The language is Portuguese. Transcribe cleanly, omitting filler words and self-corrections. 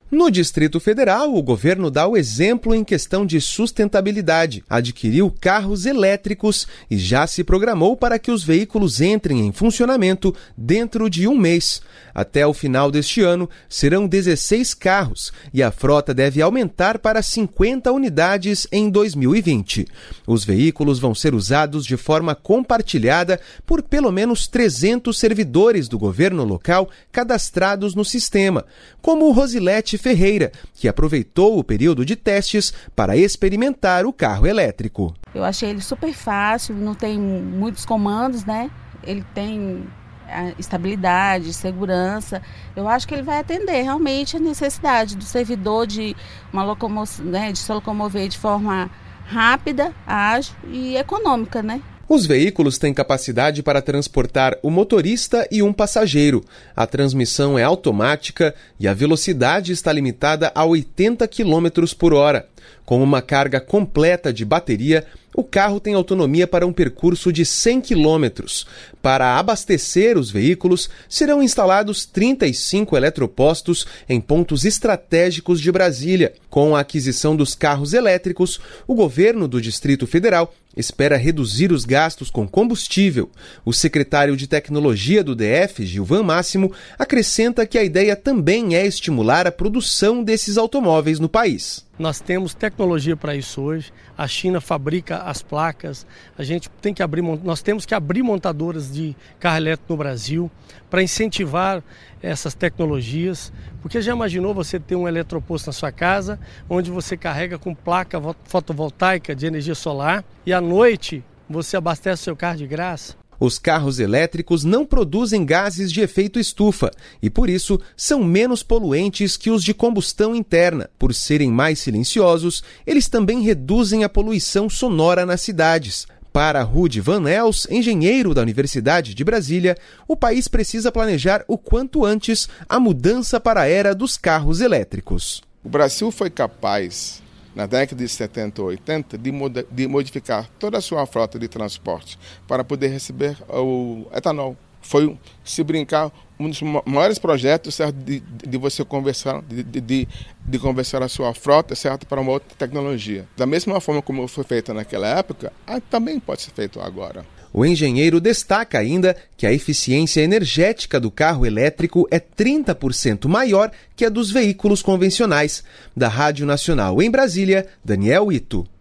No Distrito Federal, o governo dá o exemplo em questão de sustentabilidade. Adquiriu carros elétricos e já se programou para que os veículos entrem em funcionamento dentro de um mês. Até o final deste ano, serão 16 carros e a frota deve aumentar para 50 unidades em 2020. Os veículos vão ser usados de forma compartilhada por pelo menos 300 servidores do governo local cadastrados no sistema, como Rosilete Ferreira, que aproveitou o período de testes para experimentar o carro elétrico. Eu achei ele super fácil, não tem muitos comandos, né? Ele tem estabilidade, segurança. Eu acho que ele vai atender realmente a necessidade do servidor de se locomover de forma rápida, ágil e econômica, né? Os veículos têm capacidade para transportar o motorista e um passageiro. A transmissão é automática e a velocidade está limitada a 80 km por hora. Com uma carga completa de bateria, o carro tem autonomia para um percurso de 100 km. Para abastecer os veículos, serão instalados 35 eletropostos em pontos estratégicos de Brasília. Com a aquisição dos carros elétricos, o governo do Distrito Federal espera reduzir os gastos com combustível. O secretário de Tecnologia do DF, Gilvan Máximo, acrescenta que a ideia também é estimular a produção desses automóveis no país. Nós temos tecnologia para isso hoje. A China fabrica as placas. Nós temos que abrir montadoras de carro elétrico no Brasil para incentivar essas tecnologias. Porque já imaginou você ter um eletroposto na sua casa, onde você carrega com placa fotovoltaica de energia solar e à noite você abastece o seu carro de graça? Os carros elétricos não produzem gases de efeito estufa e, por isso, são menos poluentes que os de combustão interna. Por serem mais silenciosos, eles também reduzem a poluição sonora nas cidades. Para Rudy Van Els, engenheiro da Universidade de Brasília, o país precisa planejar o quanto antes a mudança para a era dos carros elétricos. O Brasil foi capaz, na década de 70 ou 80, de modificar toda a sua frota de transporte para poder receber o etanol. Foi, se brincar, um dos maiores projetos, certo, de você conversar, de conversar a sua frota, certo, para uma outra tecnologia. Da mesma forma como foi feita naquela época, também pode ser feito agora. O engenheiro destaca ainda que a eficiência energética do carro elétrico é 30% maior que a dos veículos convencionais. Da Rádio Nacional em Brasília, Daniel Ito.